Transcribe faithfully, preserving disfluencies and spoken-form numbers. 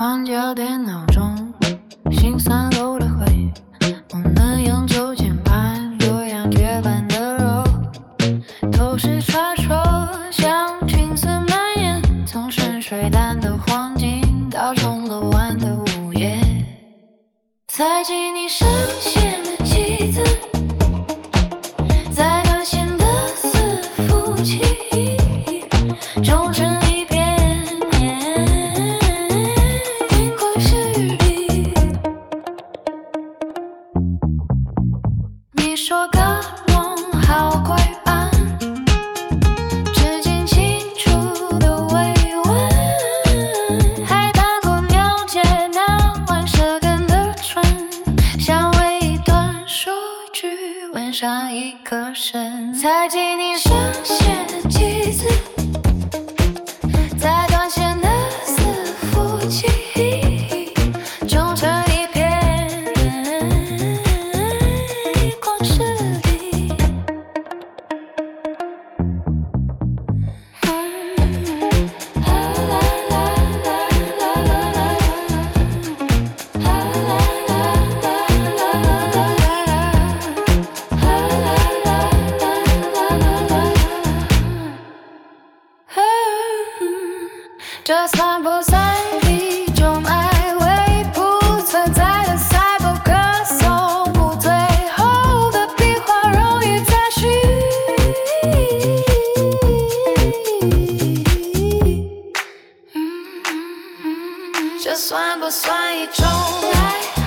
换焦点闹钟，心酸漏了灰，我们用旧键盘悠扬绝版的肉，都是传说，像青丝蔓延，从深水淡的黄金到钟楼湾的午夜，采集你深陷的棋子，在断线的伺服器中成一片荧光湿地。你说高龙好拐弯，至今清楚的慰问，还弹过了解那晚舌根的唇，想为一段说句吻上一颗神，采集你深陷的棋子，在断线的伺服器中成一片荧光湿地。这算不算一种爱？为不存在的赛博歌颂，无最后的笔画容易再续。这算不算一种爱？